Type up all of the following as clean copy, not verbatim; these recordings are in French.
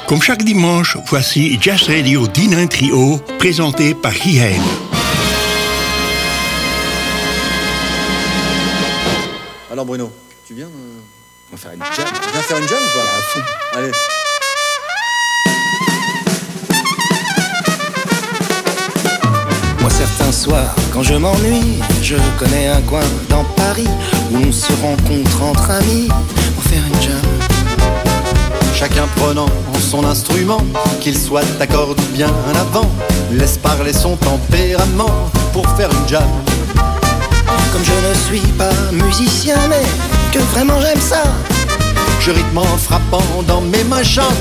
Comme chaque dimanche, voici Jazz Radio D9 Trio, présenté par Guy Hein. Alors Bruno, tu viens on va faire une jam. Tu viens faire une jam ou pas? À fond. Allez. Moi certains soirs, quand je m'ennuie, je connais un coin dans Paris où on se rencontre entre amis pour faire une jam. Chacun prenant son instrument, qu'il soit d'accord ou bien avant, laisse parler son tempérament pour faire une jam. Comme je ne suis pas musicien, mais que vraiment j'aime ça, je rythme en frappant dans mes mains chantent.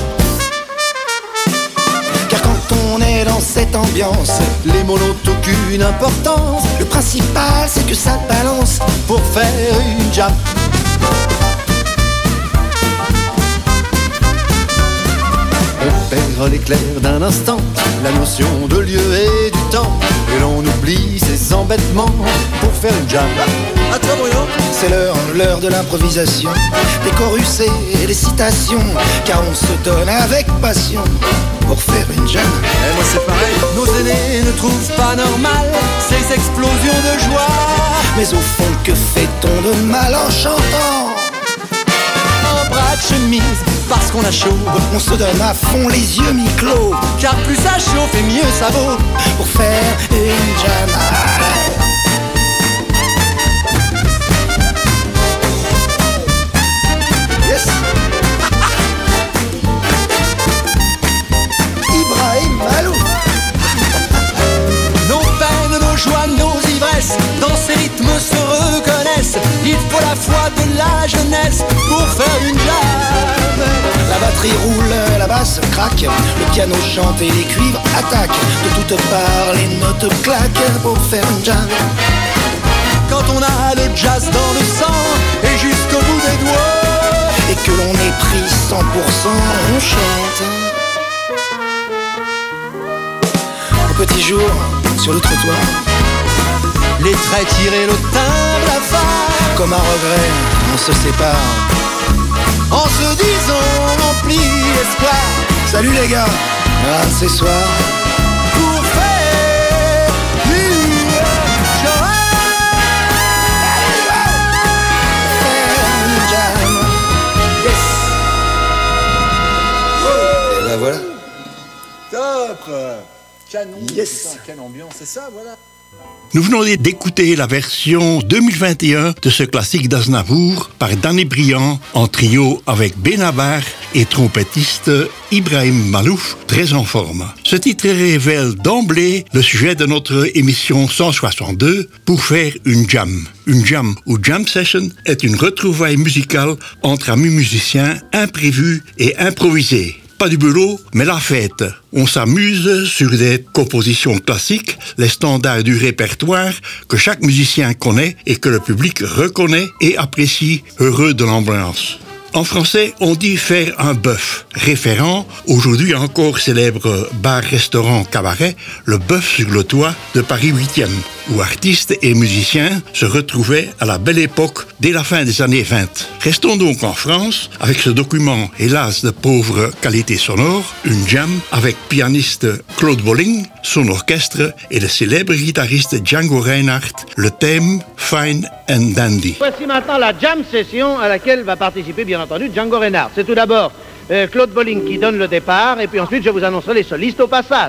Car quand on est dans cette ambiance, les mots n'ont aucune importance. Le principal c'est que ça balance pour faire une jam. On perd l'éclair d'un instant, la notion de lieu et du temps, et l'on oublie ses embêtements pour faire une jam. À toi Bruno. C'est l'heure de l'improvisation, des chorus et des citations, car on se donne avec passion pour faire une jam. Et moi c'est pareil, nos aînés ne trouvent pas normal ces explosions de joie. Mais au fond que fait-on de mal en chantant? En bras de chemise, parce qu'on a chaud, on se donne à fond les yeux mi-clos, car plus ça chauffe et mieux ça vaut pour faire une jam. Yes. Ibrahim Malouf. Nos peines, nos joies, nos ivresses, dans ces rythmes se reconnaissent. Il faut la foi de la jeunesse pour faire une jam. La batterie roule, la basse craque, le piano chante et les cuivres attaquent. De toutes parts les notes claquent pour faire une jam. Quand on a le jazz dans le sang et jusqu'au bout des doigts, et que l'on est pris 100%, on chante. Au petit jour, sur le trottoir, les traits tirés, le timbre, la phare. Comme un regret, on se sépare, en se disant rempli d'espoir. Salut les gars, un de ces soirs, pour faire une jam. Yes. Et ben voilà. Top. Canon. Yes. Putain, quelle ambiance, c'est ça, voilà. Nous venons d'écouter la version 2021 de ce classique d'Aznavour par Danny Briand en trio avec Benabar et trompettiste Ibrahim Malouf, très en forme. Ce titre révèle d'emblée le sujet de notre émission 162 pour faire une jam. Une jam ou jam session est une retrouvaille musicale entre amis musiciens imprévus et improvisés. Pas du boulot, mais la fête. On s'amuse sur des compositions classiques, les standards du répertoire que chaque musicien connaît et que le public reconnaît et apprécie, heureux de l'ambiance. En français, on dit faire un bœuf, référant aujourd'hui encore célèbre bar-restaurant cabaret, le Bœuf sur le toit de Paris 8e, où artistes et musiciens se retrouvaient à la belle époque dès la fin des années 20. Restons donc en France avec ce document, hélas de pauvre qualité sonore, une jam avec pianiste Claude Bolling, son orchestre et le célèbre guitariste Django Reinhardt, le thème Fine and Dandy. Voici maintenant la jam session à laquelle va participer bien entendu Django Reinhardt. C'est tout d'abord Claude Bolling qui donne le départ et puis ensuite je vous annoncerai les solistes au passage.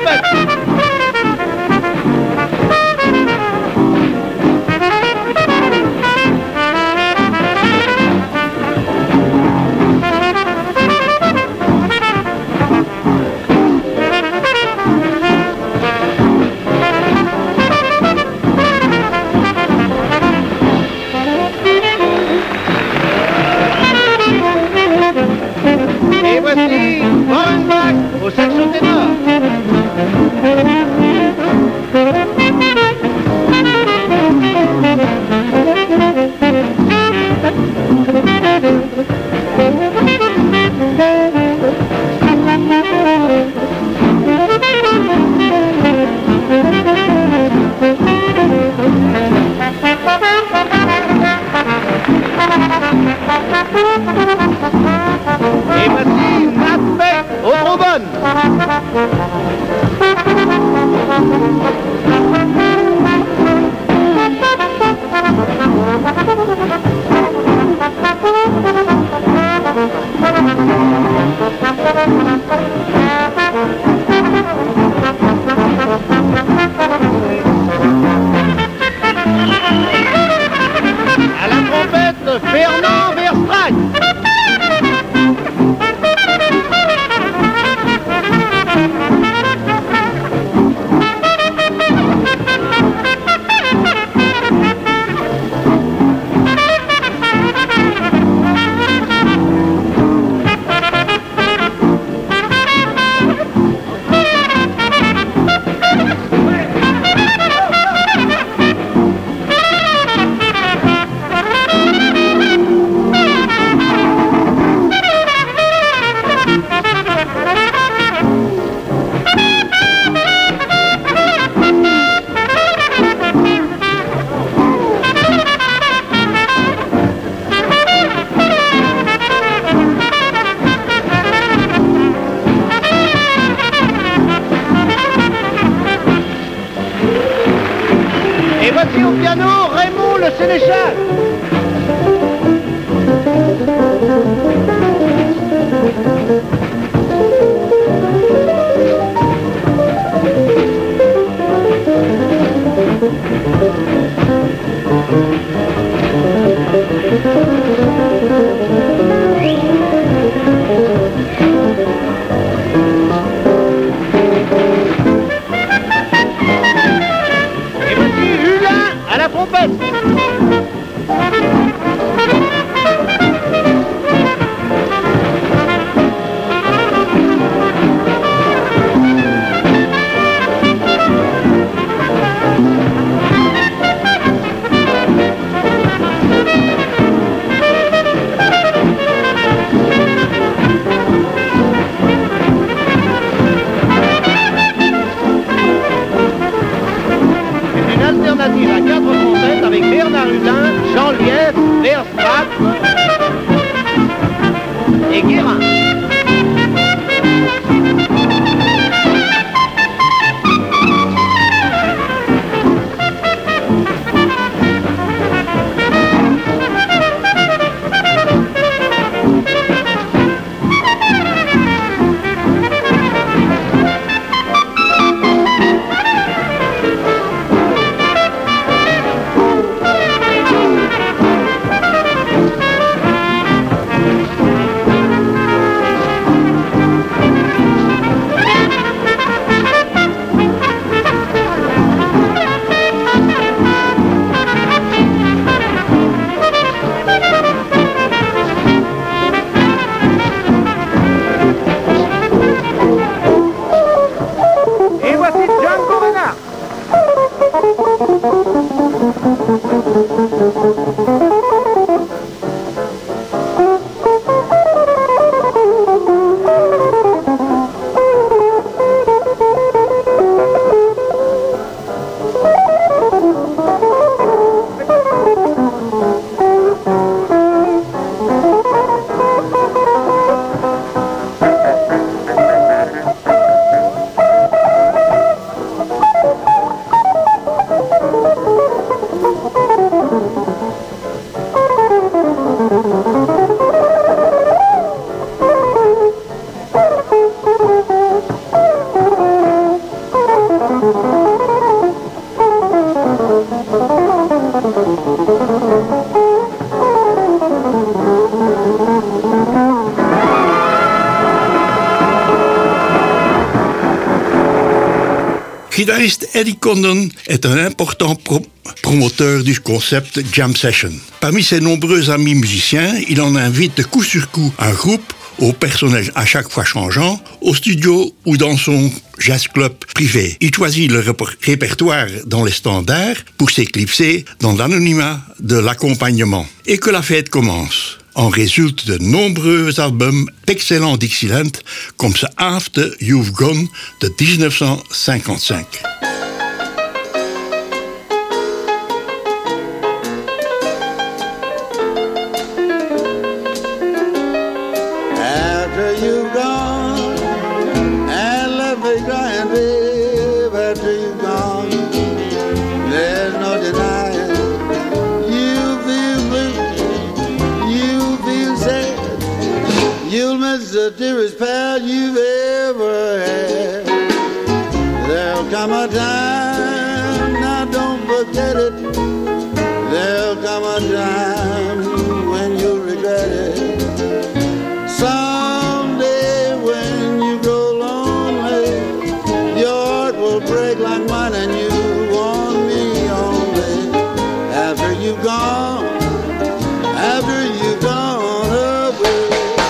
trompette. Et voici Morenbach au saxo ténor. Et voici Nat Beck au trombone. À la trompette, Fernand Verstraete. Et voici au piano Raymond le Sénéchal. Et voici Hulin à la trompette. Gitariste Eddie Condon est un important promoteur du concept Jam Session. Parmi ses nombreux amis musiciens, il en invite de coup sur coup un groupe aux personnages à chaque fois changeants, au studio ou dans son jazz club privé. Il choisit le répertoire dans les standards pour s'éclipser dans l'anonymat de l'accompagnement. Et que la fête commence. En résulte de nombreux albums d'excellents Dixieland, comme ce After You've Gone de 1955. The dearest pal you've ever had. There'll come a time, now don't forget it. There'll come a time when you'll regret it. Someday when you grow lonely, your heart will break like mine and you want me only. After you've gone, after you've gone away.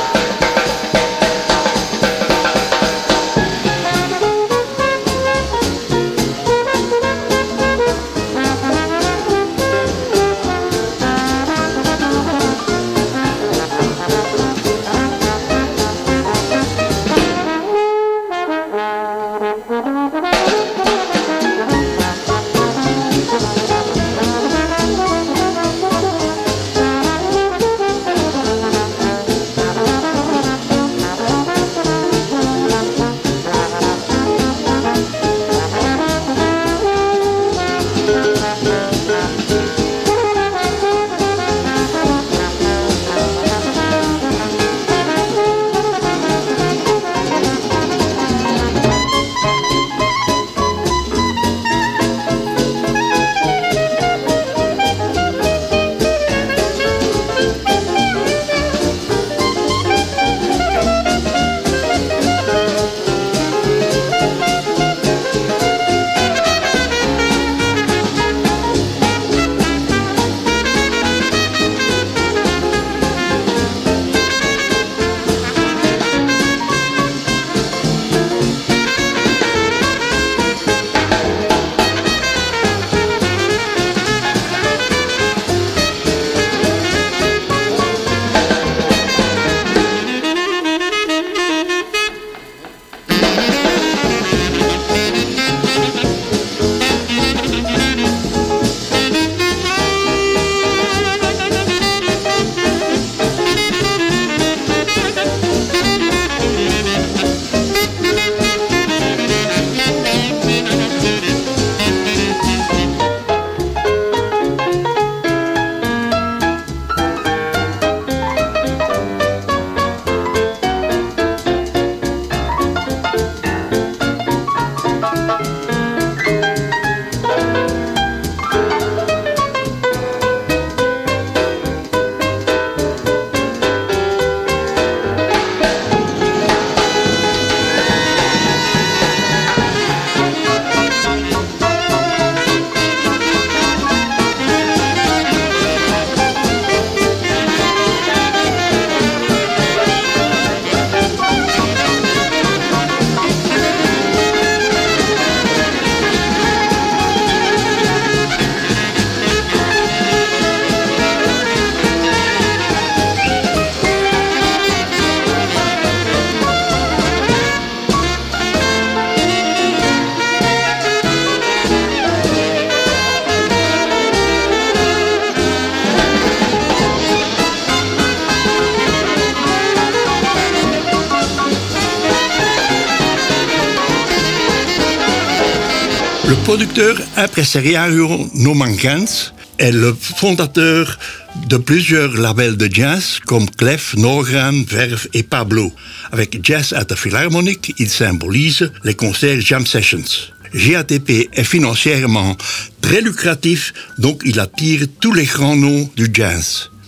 Le producteur Impresario Norman Granz est le fondateur de plusieurs labels de jazz comme Clef, Norgran, Verve et Pablo. Avec Jazz at the Philharmonic, il symbolise les concerts Jam Sessions. GATP est financièrement très lucratif, donc il attire tous les grands noms du jazz.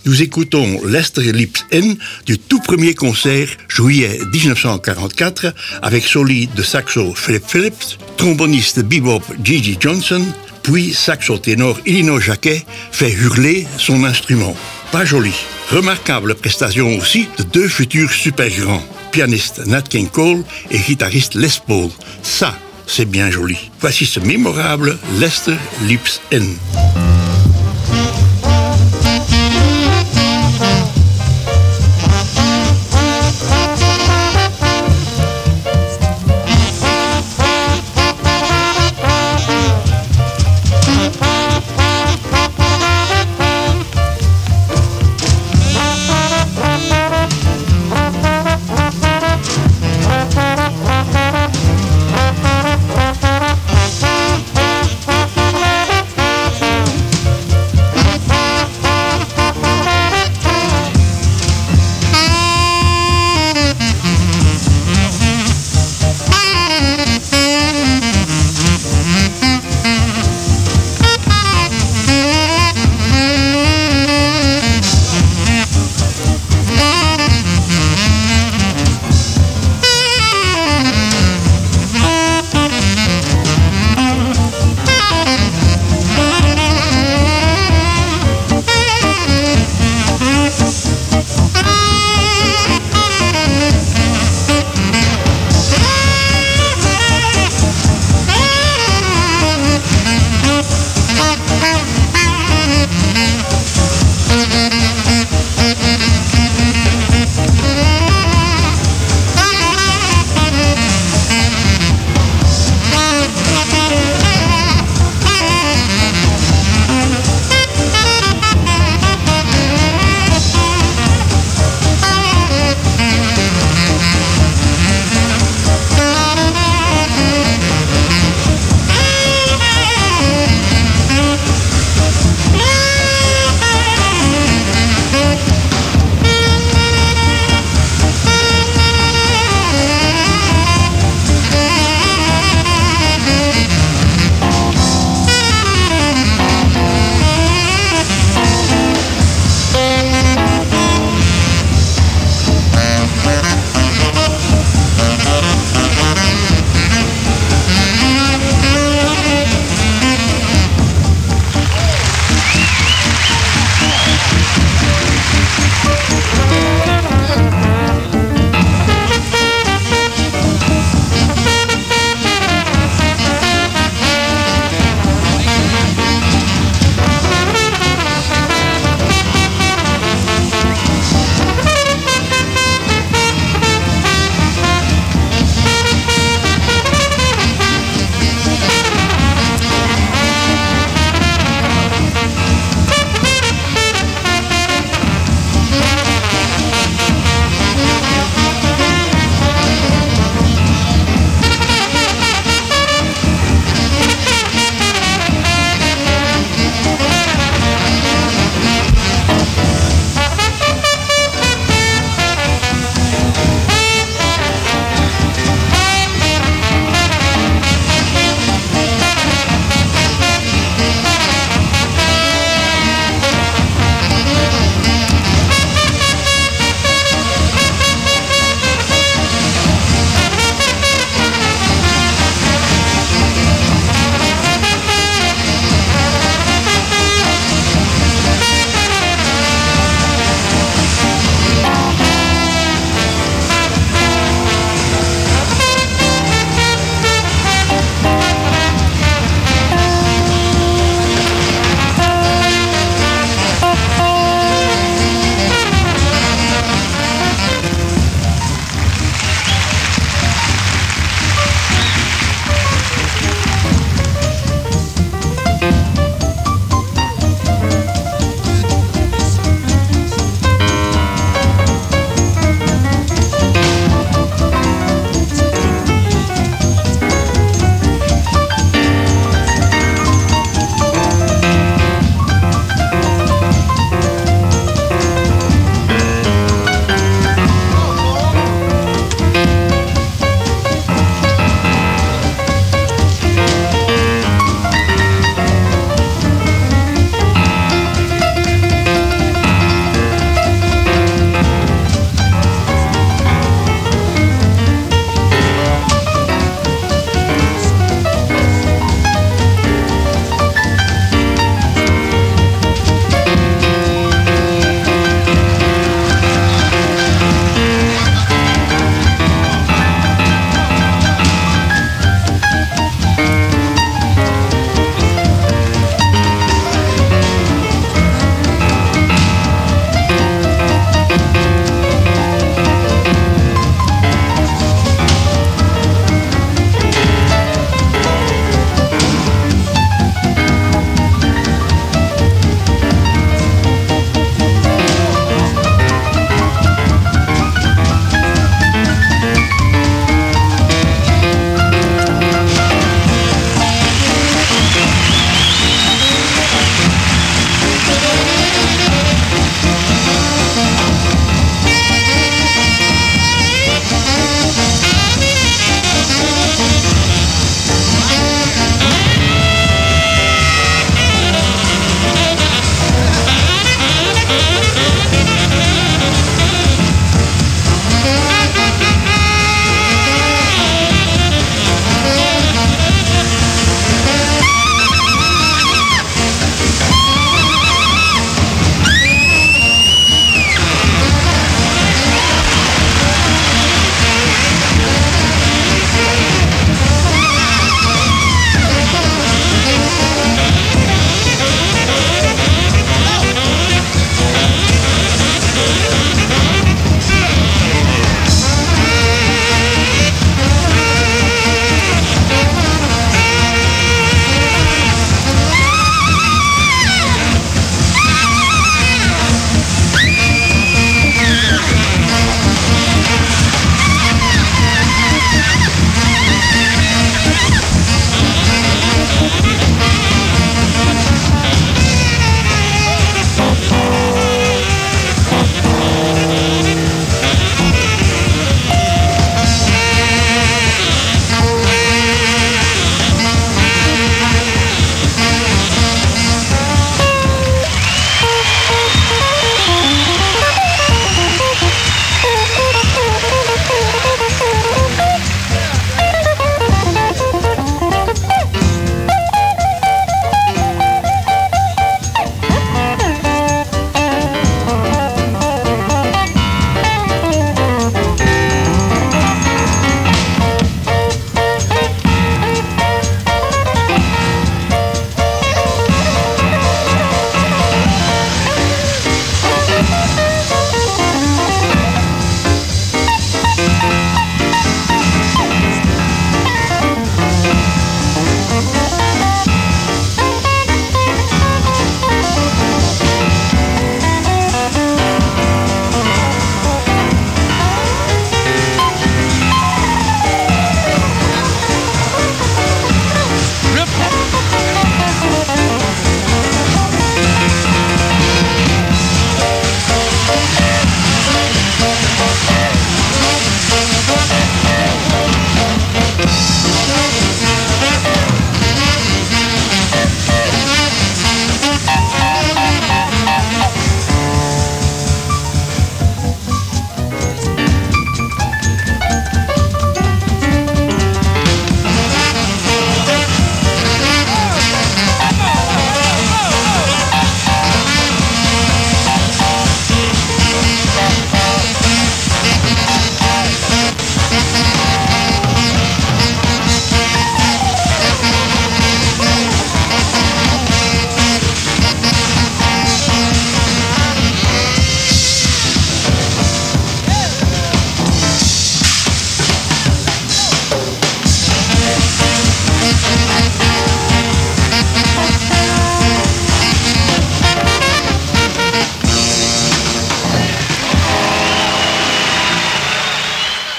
nous écoutons Lester Lips In du tout premier concert, juillet 1944, avec soliste de saxo Philip Phillips, tromboniste bebop Gigi Johnson, puis saxo-ténor Illinois Jacquet fait hurler son instrument. Pas joli. Remarquable prestation aussi de deux futurs super grands, pianiste Nat King Cole et guitariste Les Paul. Ça, c'est bien joli. Voici ce mémorable Lester Lips In.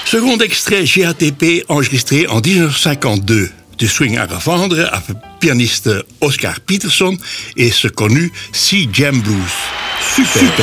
Second extrait GATP enregistré en 1952. De swing à revendre avec le pianiste Oscar Peterson et ce connu Sea Jam Blues. Super.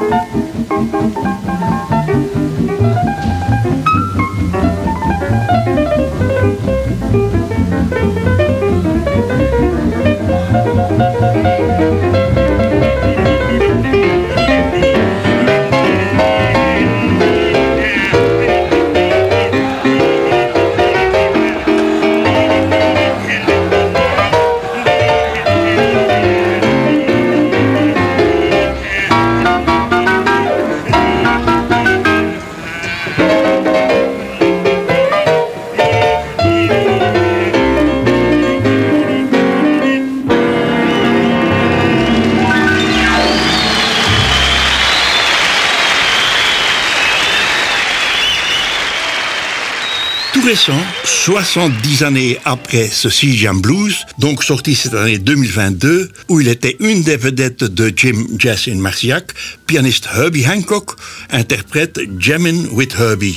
Récent, 70 années après ce Sea Jam Blues, donc sorti cette année 2022, où il était une des vedettes de Jim Jazz in Marciac, pianiste Herbie Hancock interprète Jammin' with Herbie.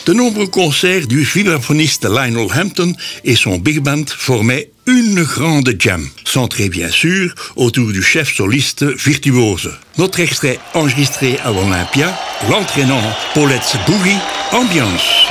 De nombreux concerts du vibraphoniste Lionel Hampton et son big band formaient une grande jam, centrée bien sûr autour du chef soliste virtuose. Notre extrait enregistré à l'Olympia, l'entraînant Paulette's Boogie, ambiance.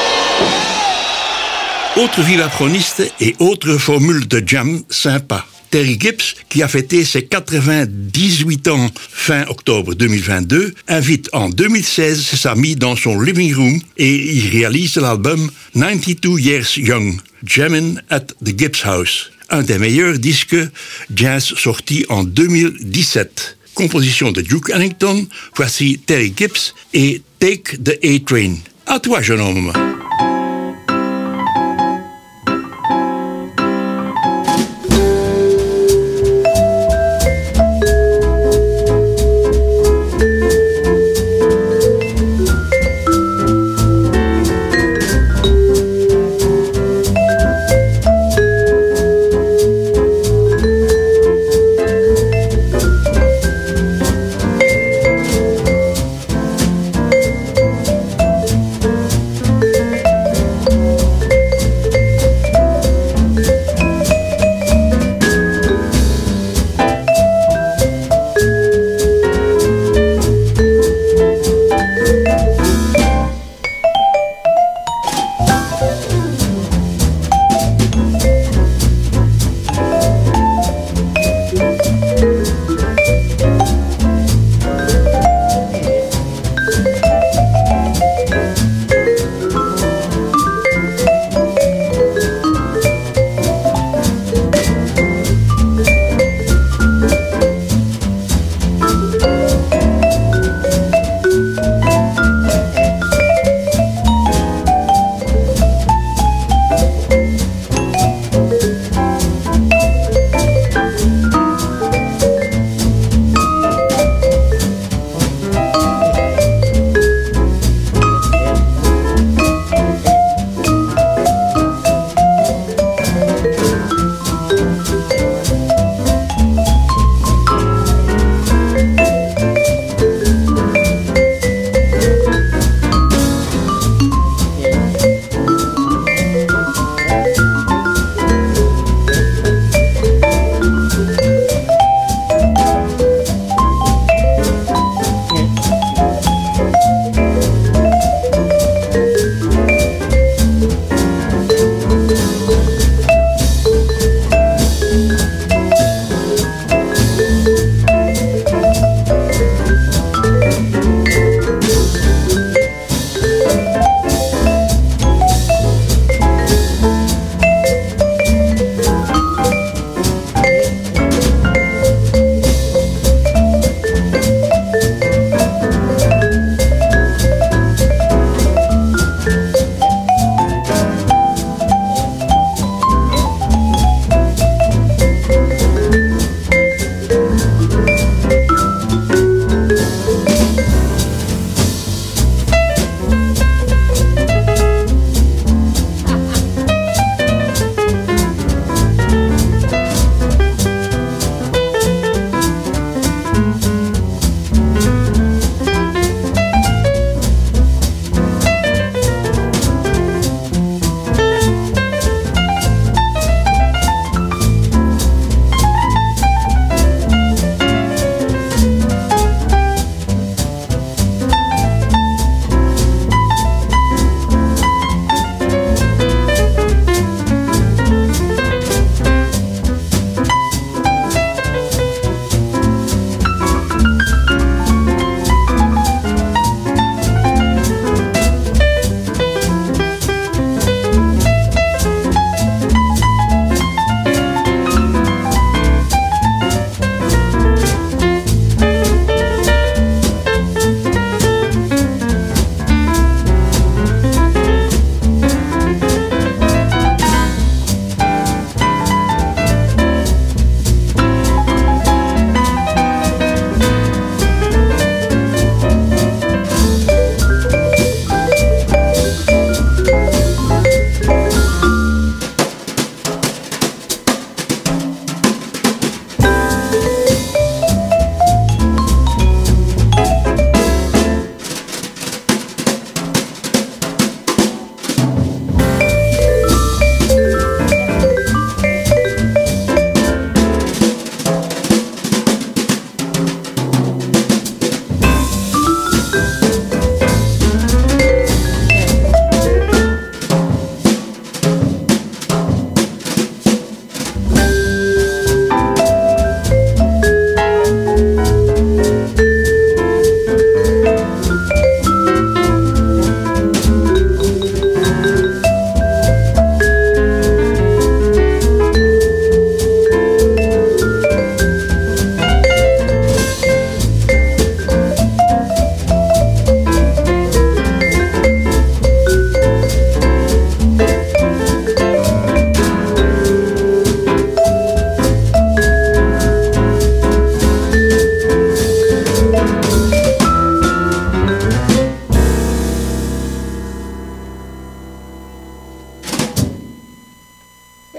Autre vibraphoniste et autre formule de jam sympa. Terry Gibbs, qui a fêté ses 98 ans fin octobre 2022, invite en 2016 ses amis dans son living room et il réalise l'album 92 Years Young, Jammin' at the Gibbs House, un des meilleurs disques jazz sortis en 2017. Composition de Duke Ellington, voici Terry Gibbs et Take the A-Train. À toi, jeune homme.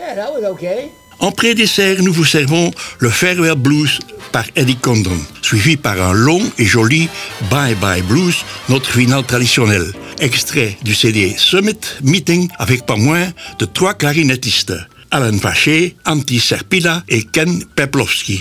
Yeah, that was okay. En pré-dessert, nous vous servons le Farewell Blues par Eddie Condon, suivi par un long et joli Bye Bye Blues, notre finale traditionnelle. Extrait du CD Summit Meeting avec pas moins de 3 clarinettistes, Alan Vacher, Antti Serpila et Ken Peplowski.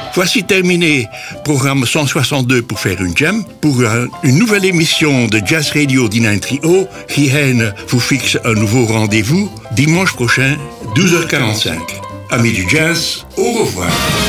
Voici terminé, programme 162 pour faire une jam. Pour une nouvelle émission de Jazz Radio d'Inain Trio, Hien vous fixe un nouveau rendez-vous dimanche prochain, 12h45. Amis du jazz, au revoir.